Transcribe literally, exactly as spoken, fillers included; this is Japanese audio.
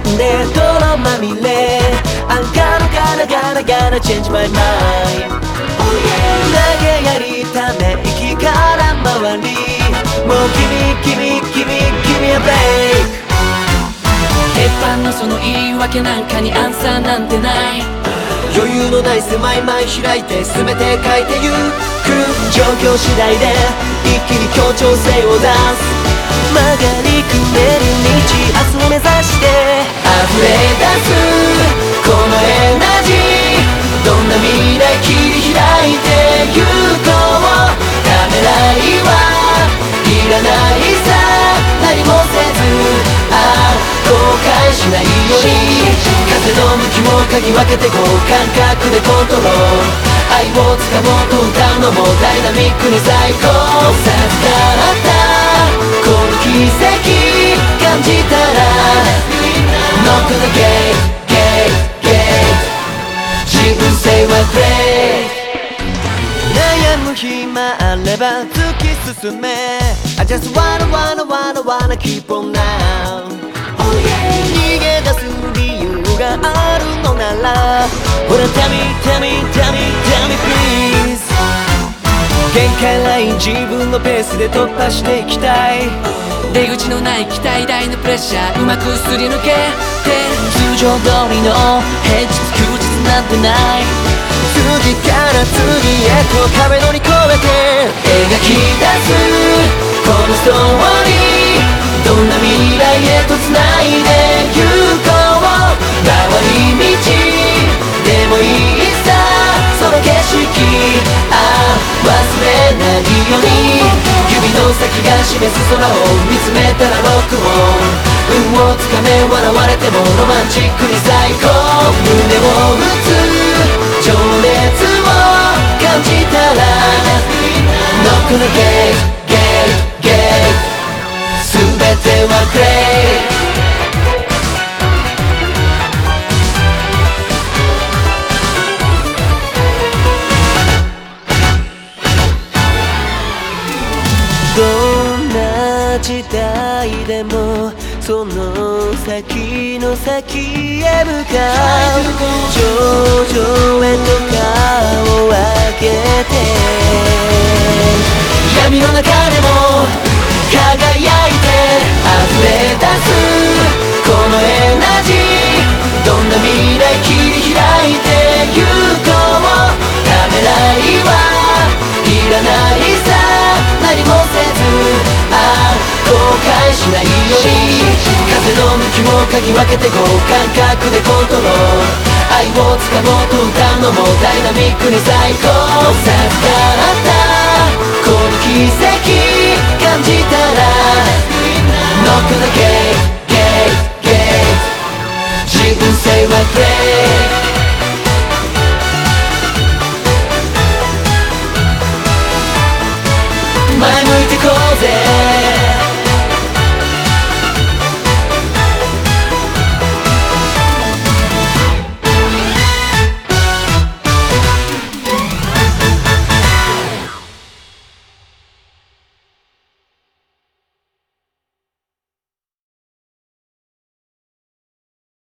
んで泥まみれ I'm gonna gonna gonna gonna change my mind、oh、投げやりため息から回りもう君君君君はブレイク鉄板のその言い訳なんかにアンサーなんてない余裕のない狭い前開いて全て変えてゆく状況次第で一気に協調性を出す曲がりくねる道明日を目指して溢れ出すこのエナジーどんな未来切り開いてゆこうためらいはいらないさ何もせずああ後悔しないように風の向きも嗅ぎ分けてこう感覚でコントロール愛をつかもうと歌うのもダイナミックに最高授かったこの奇跡感じたら Knock on the gate, gate, gate 自分性は great 悩む暇あれば突き進め I just wanna wanna wanna wanna keep on now、oh、yeah、逃げ出す理由があるのならほら Tell me, tell me, tell me, tell me please 限界ライン自分のペースで突破していきたい出口のない期待大のプレッシャーうまくすり抜けて通常通りの平日休日なんてない次から次へと壁乗り越えて描き出すこのストーリーどんな未来へと繋いでゆこう回り道でもいいさその景色ああ忘れないように指の先が示す空を見つめたらロックオン運をつかめ笑われてもロマンチックに最高胸を打つ情熱を感じたら Knock on the gate, gate, gate 全ては greatどんな時代でもその先の先へ向かう頂上へと顔を上げて闇の中でも輝いて溢れ出すこのエナジーどんな未来切り開いてゆこうためらいはいらないさ何もせずああ後悔しないように風の向きも嗅ぎ分けてこう感覚でコントロール愛をつかもうと歌うのもダイナミックに最高授かったこの奇跡感じたら Knock on the gate, gate, gate 自分性は great前向いてこうぜ